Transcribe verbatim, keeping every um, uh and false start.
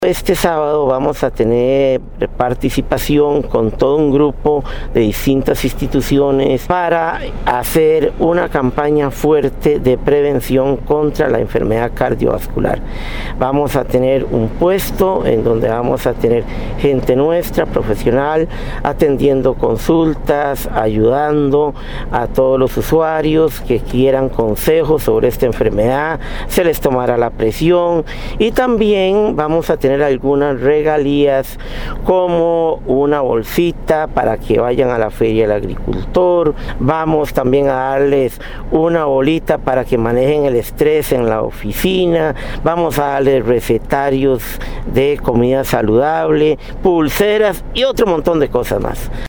Este sábado vamos a tener participación con todo un grupo de distintas instituciones para hacer una campaña fuerte de prevención contra la enfermedad cardiovascular. Vamos a tener un puesto en donde vamos a tener gente nuestra, profesional, atendiendo consultas, ayudando a todos los usuarios que quieran consejos sobre esta enfermedad, se les tomará la presión y también vamos a tener algunas regalías como una bolsita para que vayan a la feria del agricultor. Vamos también a darles una bolita para que manejen el estrés en la oficina. Vamos a darles recetarios de comida saludable, pulseras y otro montón de cosas más.